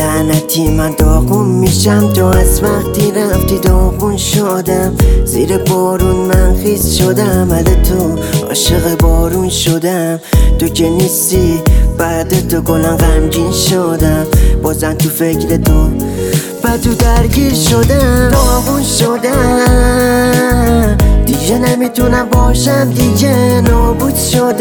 لعنتی من داغون میشم، تو از وقتی رفتی داغون شدم. زیر بارون من خیس شدم، ولی تو عاشق بارون شدم. تو که نیستی بعد تو کلا غمگین شدم، بازم تو فکر تو بعد تو درگیر شدم. داغون شدم دیگه، نمیتونم باشم دیگه، نابود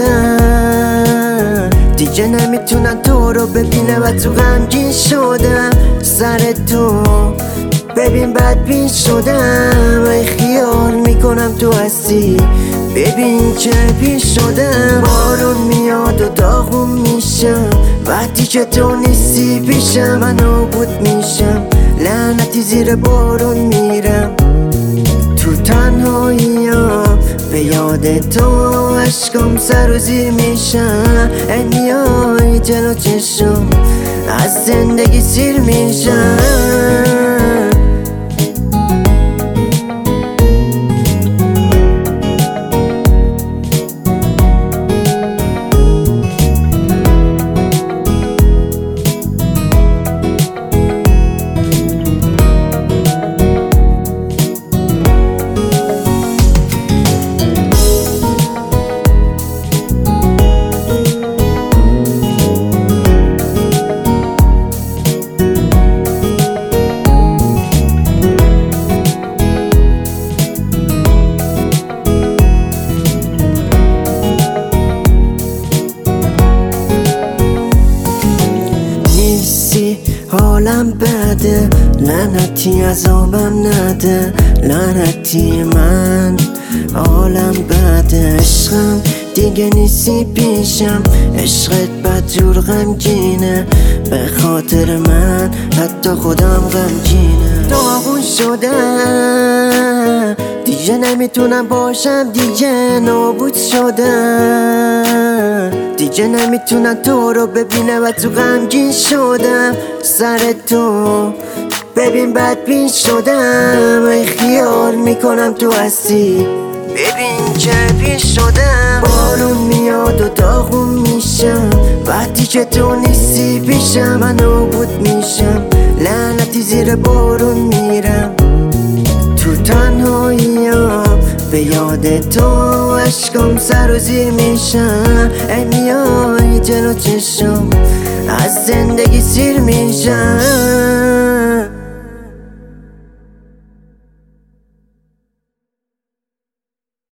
شدم دیگه، نمیتونم تو رو ببینم و تو غمگین شدم. سر تو ببین بدبین شدم، ای خیال میکنم تو هستی، ببین چه پیش شدم. بارون میاد و داغون میشم، وقتی که تو نیستی پیشم من نابود میشم. لعنتی زیر بارون میرم تو تنهاییام، به یاد تو عشقم سر و زیر میشم. ای میای جلو چشم از زندگی سیر میشم. حالم بده، لعنتی عذابم نده، لعنتی من حالم بده. عشقم دیگه نیستی پیشم، عشقت بدجور غمگینه، به خاطر من حتی خودم غمگینه. داغون شدم دیگه، نمیتونم باشم دیگه، نابود شدم دیگه، نمیتونم تو رو ببینم و تو غمگین شدم. سر تو ببین بدبین شدم، ای خیال میکنم تو هستی، ببین چه پیش شدم. بارون میاد و داغون میشم، وقتی که تو نیستی پیشم من نابود میشم. لعنتی زیر بارون میرم تو تنهاییام، به یاد تو عشقم سر و زیر میشم. ای میای جلو چشم از زندگی سیر میشم.